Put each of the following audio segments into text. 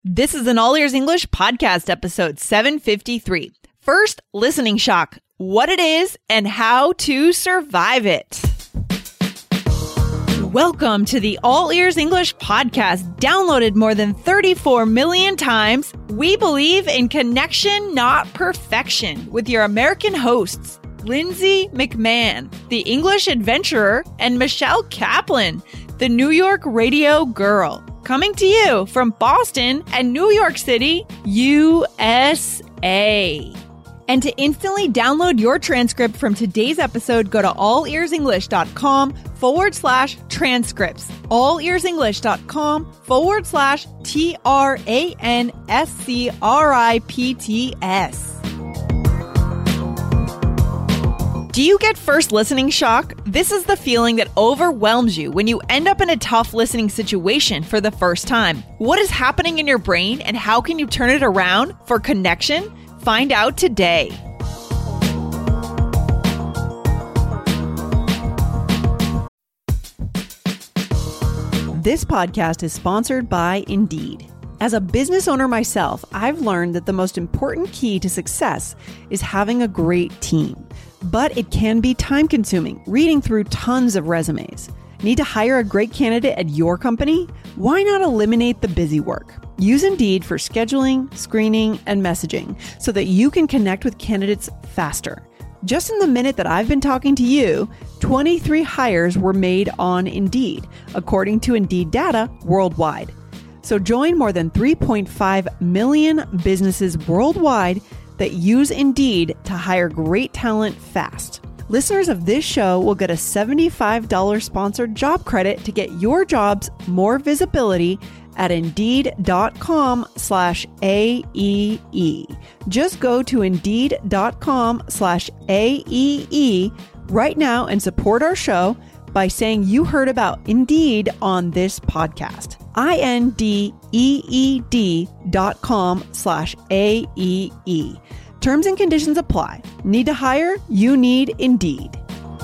This is an All Ears English podcast episode 753. First, listening shock, what it is and how to survive it. Welcome to the All Ears English podcast, downloaded more than 34 million times. We believe in connection, not perfection, with your American hosts, Lindsay McMahon, the English adventurer, and Michelle Kaplan, the New York radio girl. Coming to you from Boston and New York City, USA. And to instantly download your transcript from today's episode, go to allearsenglish.com/transcripts. allearsenglish.com/transcripts. Do you get first listening shock? This is the feeling that overwhelms you when you end up in a tough listening situation for the first time. What is happening in your brain and how can you turn it around for connection? Find out today. This podcast is sponsored by Indeed. As a business owner myself, I've learned that the most important key to success is having a great team. But it can be time-consuming, reading through tons of resumes. Need to hire a great candidate at your company? Why not eliminate the busy work? Use Indeed for scheduling, screening, and messaging so that you can connect with candidates faster. Just in the minute that I've been talking to you, 23 hires were made on Indeed, according to Indeed data worldwide. So join more than 3.5 million businesses worldwide that use Indeed to hire great talent fast. Listeners of this show will get a $75 sponsored job credit to get your jobs more visibility at Indeed.com/AEE. Just go to Indeed.com/AEE right now and support our show by saying you heard about Indeed on this podcast. INDEED.com/AEE. Terms and conditions apply. Need to hire? You need Indeed.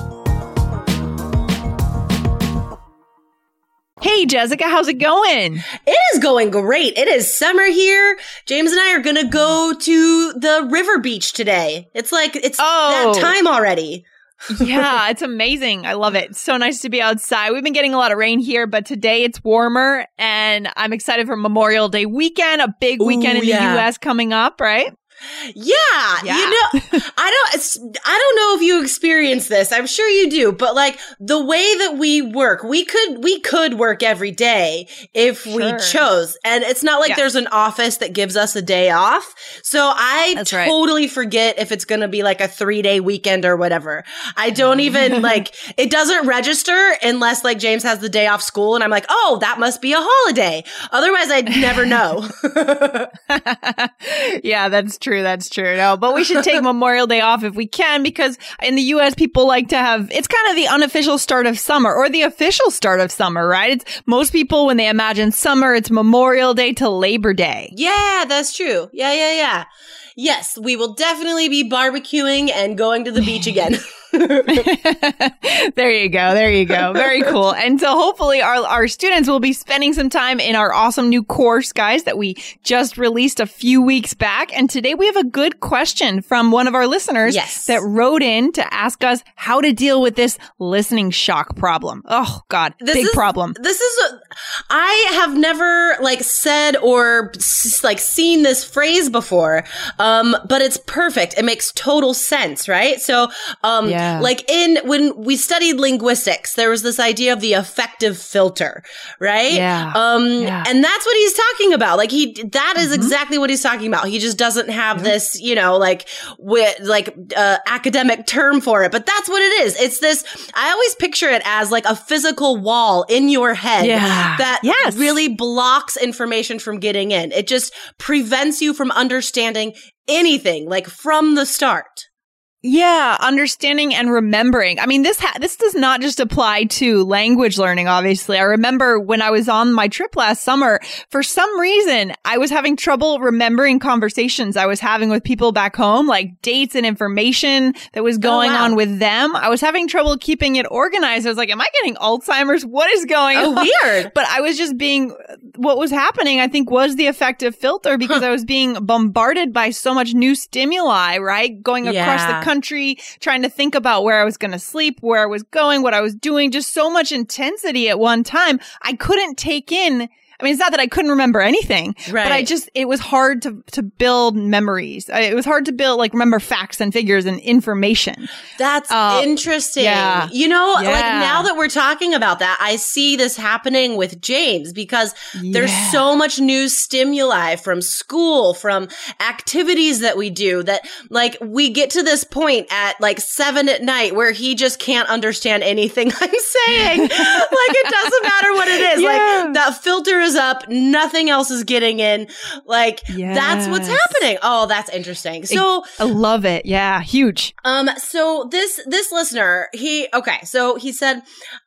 Hey, Jessica, how's it going? It is going great. It is summer here. James and I are going to go to the river beach today. It's that time already. Yeah, it's amazing. I love it. It's so nice to be outside. We've been getting a lot of rain here, but today it's warmer and I'm excited for Memorial Day weekend, a big weekend in the US coming up, right? Yeah. You know, I don't know if you experience this. I'm sure you do, but like the way that we work, we could work every day if we chose. And it's not like there's an office that gives us a day off. So I totally forget if it's going to be like a 3-day weekend or whatever. I don't even it doesn't register unless like James has the day off school and I'm like, oh, that must be a holiday. Otherwise I'd never know. Yeah, that's true. That's true. No, but we should take Memorial Day off if we can, because in the US, people like to have, it's kind of the unofficial start of summer or the official start of summer, right? It's most people, when they imagine summer, it's Memorial Day to Labor Day. Yeah, that's true. Yeah. Yes, we will definitely be barbecuing and going to the beach again. There you go. Very cool. And so hopefully our students will be spending some time in our awesome new course, guys, that we just released a few weeks back. And today we have a good question from one of our listeners that wrote in to ask us how to deal with this listening shock problem. Oh, God, big problem. I have never like said or like seen this phrase before, but it's perfect. It makes total sense, right? So, like when we studied linguistics, there was this idea of the affective filter, right? And that's what he's talking about. Like that is exactly what he's talking about. He just doesn't have this, academic term for it, but that's what it is. It's this, I always picture it as like a physical wall in your head that really blocks information from getting in. It just prevents you from understanding anything, like from the start. Yeah, understanding and remembering. I mean, this does not just apply to language learning, obviously. I remember when I was on my trip last summer, for some reason, I was having trouble remembering conversations I was having with people back home, like dates and information that was going on with them. I was having trouble keeping it organized. I was like, am I getting Alzheimer's? What is going on? Weird. But I was just what was happening, I think, was the affective filter because I was being bombarded by so much new stimuli, right? Going across the country, trying to think about where I was going to sleep, where I was going, what I was doing, just so much intensity at one time. I couldn't take in. I mean, it's not that I couldn't remember anything, but it was hard to build memories. It was hard to remember facts and figures and information. That's interesting. Yeah. You know, like now that we're talking about that, I see this happening with James because there's so much new stimuli from school, from activities that we do that like we get to this point at like 7 p.m. where he just can't understand anything I'm saying. Like it doesn't matter what it is. Like that filter is up, nothing else is getting in. Like that's what's happening. Oh, that's interesting. So I love it. Yeah, huge. So this listener, he said,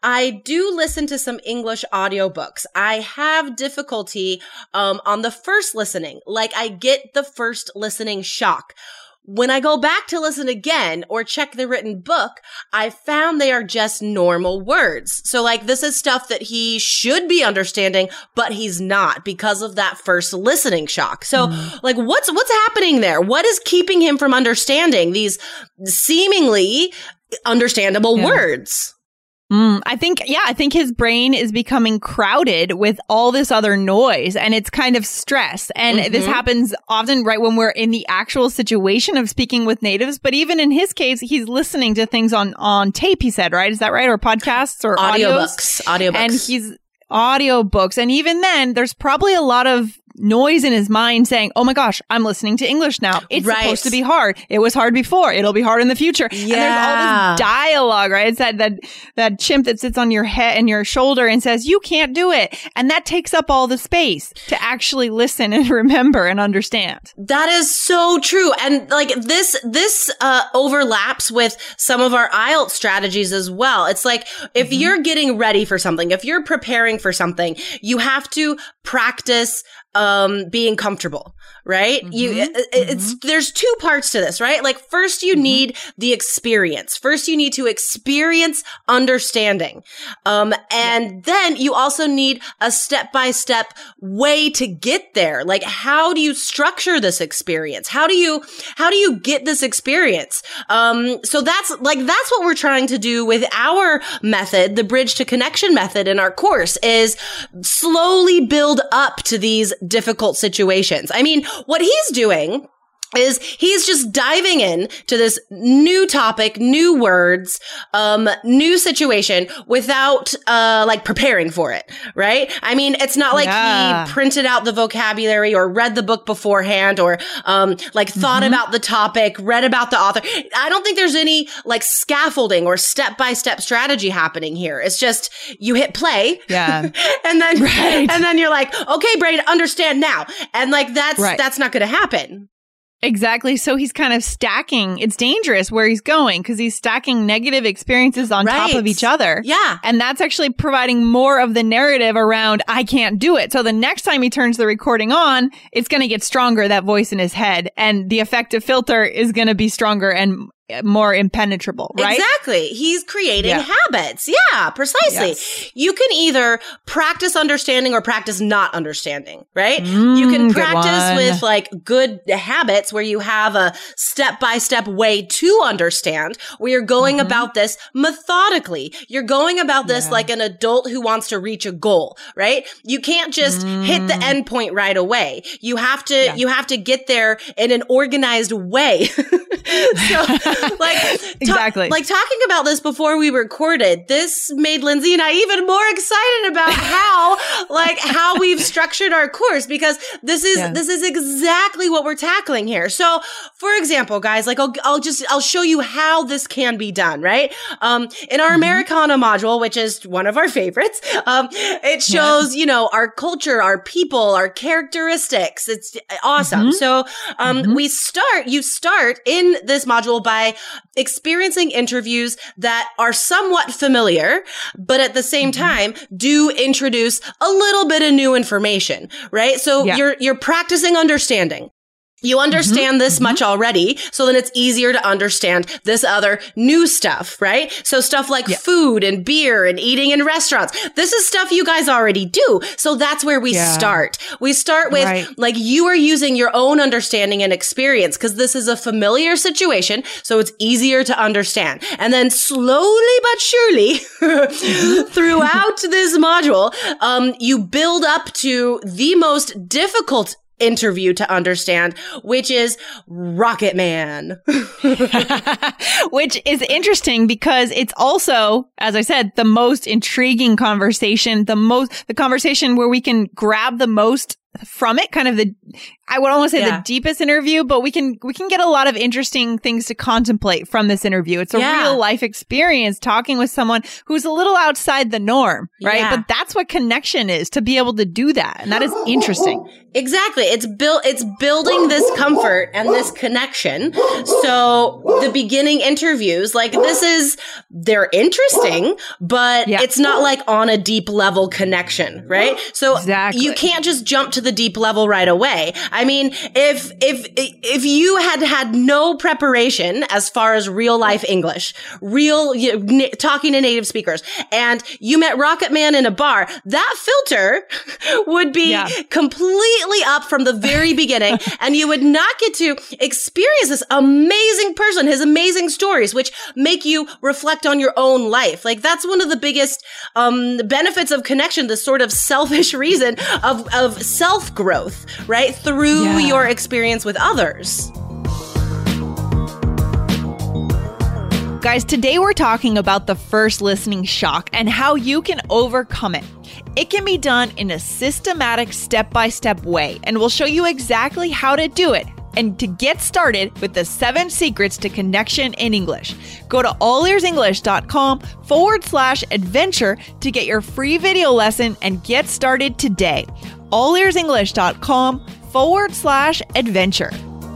I do listen to some English audiobooks. I have difficulty on the first listening. Like I get the first listening shock. When I go back to listen again or check the written book, I found they are just normal words. So like this is stuff that he should be understanding, but he's not because of that first listening shock. So like what's happening there? What is keeping him from understanding these seemingly understandable words? I think his brain is becoming crowded with all this other noise and it's kind of stress. And this happens often right when we're in the actual situation of speaking with natives. But even in his case, he's listening to things on tape, he said, right? Is that right? Or podcasts or audiobooks. And he's audiobooks. And even then, there's probably a lot of noise in his mind saying, oh my gosh, I'm listening to English now. It's supposed to be hard. It was hard before. It'll be hard in the future. Yeah. And there's all this dialogue, right? It's that chimp that sits on your head and your shoulder and says, you can't do it. And that takes up all the space to actually listen and remember and understand. That is so true. And like this overlaps with some of our IELTS strategies as well. It's like if you're getting ready for something, if you're preparing for something, you have to practice being comfortable, right? There's two parts to this, right? Like first you need the experience. First you need to experience understanding. And then you also need a step-by-step way to get there. Like how do you structure this experience? How do you get this experience? So that's what we're trying to do with our method, the Bridge to Connection method in our course, is slowly build up to these difficult situations. I mean, what he's doing is he's just diving in to this new topic, new words, new situation without, like preparing for it, right? I mean, it's not like he printed out the vocabulary or read the book beforehand or, thought about the topic, read about the author. I don't think there's any like scaffolding or step-by-step strategy happening here. It's just you hit play. Yeah. and then you're like, okay, brain, understand now. And like, that's not going to happen. Exactly. So he's kind of stacking. It's dangerous where he's going because he's stacking negative experiences on top of each other. Yeah. And that's actually providing more of the narrative around, I can't do it. So the next time he turns the recording on, it's going to get stronger, that voice in his head. And the affective filter is going to be stronger and more impenetrable, right? Exactly. He's creating habits. Yeah, precisely. Yes. You can either practice understanding or practice not understanding, right? You can practice with like good habits where you have a step-by-step way to understand, where you're going about this methodically. You're going about this like an adult who wants to reach a goal, right? You can't just hit the end point right away. You have to get there in an organized way. Exactly. Talking about this before we recorded, this made Lindsay and I even more excited about how we've structured our course, because this is exactly what we're tackling here. So, for example, guys, like I'll show you how this can be done, right? In our Americana module, which is one of our favorites, it shows, our culture, our people, our characteristics. It's awesome. So, you start in this module by experiencing interviews that are somewhat familiar, but at the same time do introduce a little bit of new information, right? So you're practicing understanding. You understand this much already, so then it's easier to understand this other new stuff, right? So stuff like food and beer and eating in restaurants. This is stuff you guys already do. So that's where we start. We start with like you are using your own understanding and experience because this is a familiar situation, so it's easier to understand. And then slowly but surely throughout this module, you build up to the most difficult interview to understand, which is Rocket Man. Which is interesting because it's also, as I said, the most intriguing conversation, the conversation where we can grab the most from it, kind of I would almost say the deepest interview, but we can get a lot of interesting things to contemplate from this interview. It's a real life experience talking with someone who's a little outside the norm, right? But that's what connection is, to be able to do that. And that is interesting. Exactly. It's building this comfort and this connection. So the beginning interviews, like they're interesting, but it's not like on a deep level connection, right? So you can't just jump to the deep level right away. I mean, if you had no preparation as far as real life English, talking to native speakers, and you met Rocket Man in a bar, that filter would be completely up from the very beginning, and you would not get to experience this amazing person, his amazing stories, which make you reflect on your own life. Like that's one of the biggest benefits of connection, this sort of selfish reason of self-growth, right? Through your experience with others. Guys, today we're talking about the first listening shock and how you can overcome it. It can be done in a systematic step-by-step way, and we'll show you exactly how to do it and to get started with the 7 secrets to connection in English. Go to allearsenglish.com/adventure to get your free video lesson and get started today. allearsenglish.com/adventure.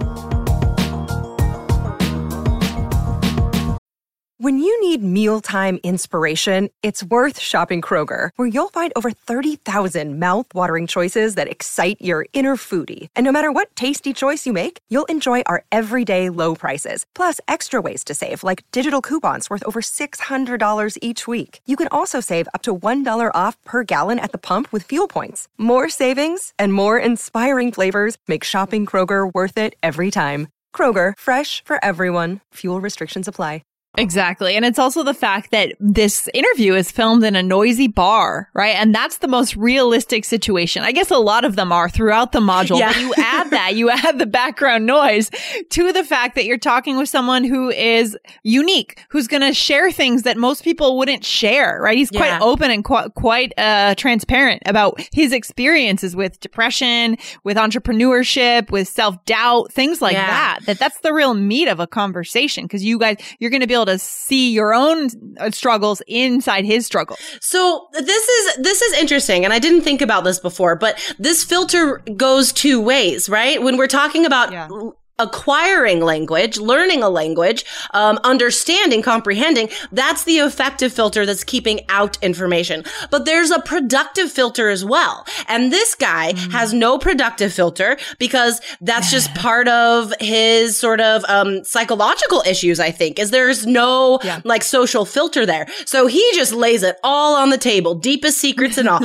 When you need mealtime inspiration, it's worth shopping Kroger, where you'll find over 30,000 mouth-watering choices that excite your inner foodie. And no matter what tasty choice you make, you'll enjoy our everyday low prices, plus extra ways to save, like digital coupons worth over $600 each week. You can also save up to $1 off per gallon at the pump with fuel points. More savings and more inspiring flavors make shopping Kroger worth it every time. Kroger, fresh for everyone. Fuel restrictions apply. Exactly. And it's also the fact that this interview is filmed in a noisy bar, right? And that's the most realistic situation. I guess a lot of them are throughout the module, but you add the background noise to the fact that you're talking with someone who is unique, who's going to share things that most people wouldn't share, right? He's quite open and quite transparent about his experiences with depression, with entrepreneurship, with self-doubt, things like that. That's the real meat of a conversation, because you're going to be able to see your own struggles inside his struggles. So this is interesting, and I didn't think about this before, but this filter goes 2 ways, right? When we're talking about acquiring language, learning a language, understanding, comprehending, that's the effective filter that's keeping out information. But there's a productive filter as well. And this guy has no productive filter because that's just part of his sort of psychological issues, I think, is there's no like social filter there. So he just lays it all on the table, deepest secrets and all.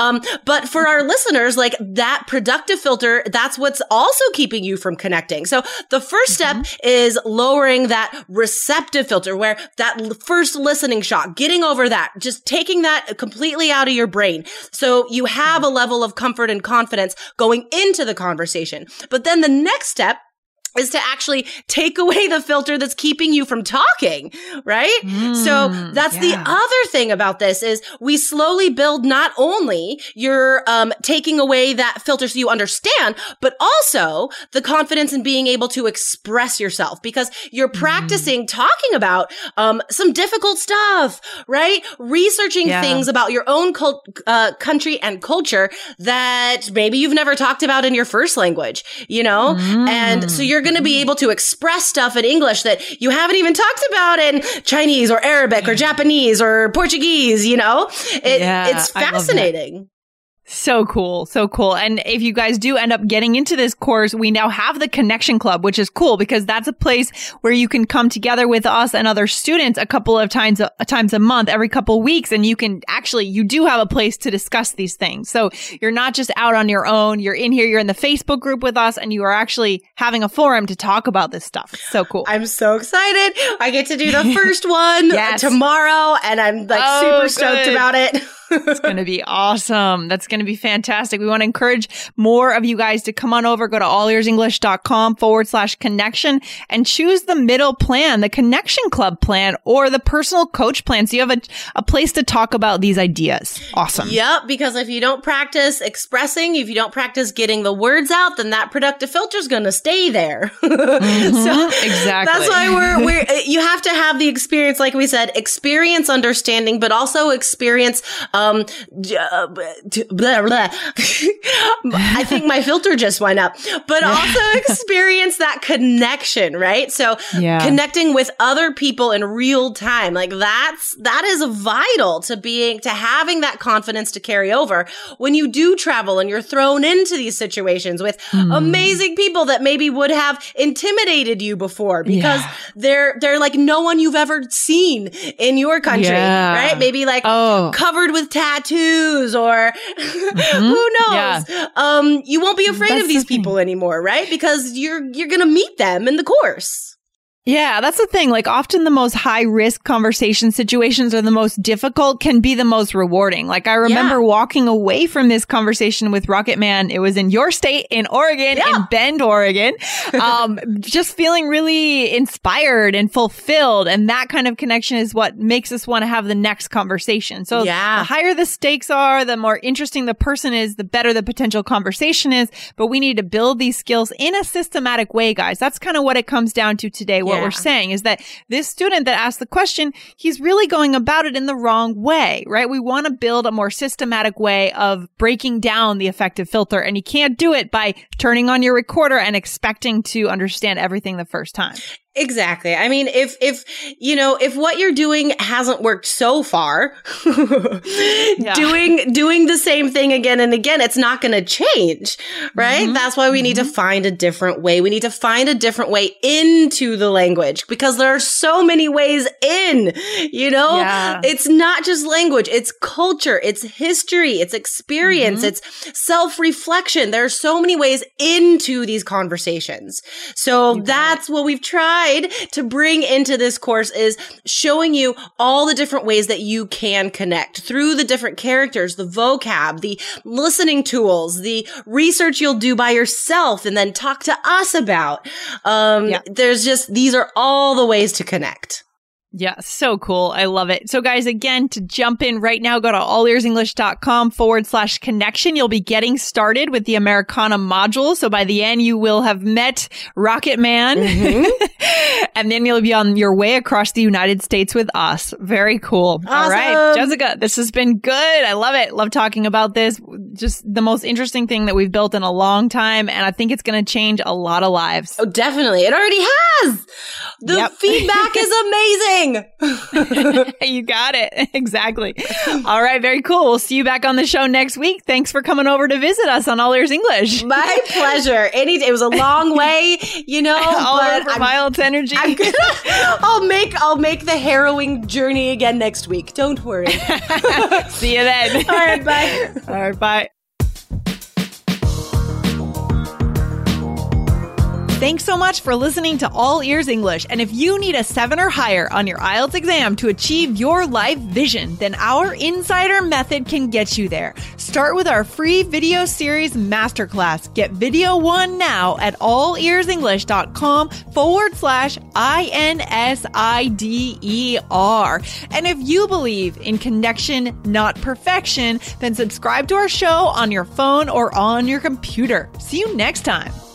But for our listeners, like that productive filter, that's what's also keeping you from connecting. So the first step is lowering that receptive filter, where that first listening shock, getting over that, just taking that completely out of your brain. So you have a level of comfort and confidence going into the conversation. But then the next step is to actually take away the filter that's keeping you from talking, right? So that's the other thing about this is we slowly build not only your taking away that filter so you understand, but also the confidence in being able to express yourself, because you're practicing talking about some difficult stuff, right? Researching things about your own country and culture that maybe you've never talked about in your first language, you know? And so you're going to be able to express stuff in English that you haven't even talked about in Chinese or Arabic or Japanese or Portuguese, you know? It's fascinating. So cool. So cool. And if you guys do end up getting into this course, we now have the Connection Club, which is cool because that's a place where you can come together with us and other students a couple of times a month, every couple of weeks. And you do have a place to discuss these things. So you're not just out on your own. You're in here, you're in the Facebook group with us, and you are actually having a forum to talk about this stuff. It's so cool. I'm so excited. I get to do the first one tomorrow, and I'm super stoked about it. It's going to be awesome. That's going to be fantastic. We want to encourage more of you guys to come on over, go to allearsenglish.com/connection and choose the middle plan, the Connection Club plan or the personal coach plan. So you have a place to talk about these ideas. Awesome. Yep. Because if you don't practice expressing, if you don't practice getting the words out, then that productive filter is going to stay there. So exactly. That's why you have to have the experience, like we said, experience understanding, but also experience blah, blah. I think my filter just went up, but also experience that connection, right? So connecting with other people in real time, like that is vital to having that confidence to carry over when you do travel and you're thrown into these situations with amazing people that maybe would have intimidated you before because they're like no one you've ever seen in your country, right? Maybe like covered with tattoos or who knows? You won't be afraid of these people anymore, right? Because you're going to meet them in the course. Yeah, that's the thing. Like often the most high risk conversation situations are the most difficult, can be the most rewarding. Like I remember walking away from this conversation with Rocket Man. It was in your state, in Oregon, in Bend, Oregon. Just feeling really inspired and fulfilled. And that kind of connection is what makes us want to have the next conversation. So the higher the stakes are, the more interesting the person is, the better the potential conversation is. But we need to build these skills in a systematic way, guys. That's kind of what it comes down to today. What we're saying is that this student that asked the question, he's really going about it in the wrong way, right? We want to build a more systematic way of breaking down the affective filter, and you can't do it by turning on your recorder and expecting to understand everything the first time. Exactly. I mean, if what you're doing hasn't worked so far, doing the same thing again and again, it's not going to change, right? That's why we need to find a different way. We need to find a different way into the language because there are so many ways in, it's not just language, it's culture, it's history, it's experience, it's self-reflection. There are so many ways into these conversations. So that's what we've tried to bring into this course is showing you all the different ways that you can connect through the different characters, the vocab, the listening tools, the research you'll do by yourself and then talk to us about. These are all the ways to connect. Yeah, so cool. I love it. So guys, again, to jump in right now, go to allearsenglish.com/connection. You'll be getting started with the Americana module. So by the end, you will have met Rocket Man. And then you'll be on your way across the United States with us. Very cool. Awesome. All right, Jessica, this has been good. I love it. Love talking about this. Just the most interesting thing that we've built in a long time. And I think it's going to change a lot of lives. Oh, definitely. It already has. The feedback is amazing. You got it. Exactly. All right. Very cool. We'll see you back on the show next week. Thanks for coming over to visit us on All Ears English. My pleasure. It was a long way, All for Miles Energy. I'll make the harrowing journey again next week. Don't worry. See you then. All right. Bye. All right. Bye. Thanks so much for listening to All Ears English. And if you need a 7 or higher on your IELTS exam to achieve your life vision, then our Insider Method can get you there. Start with our free video series masterclass. Get video 1 now at allearsenglish.com/INSIDER. And if you believe in connection, not perfection, then subscribe to our show on your phone or on your computer. See you next time.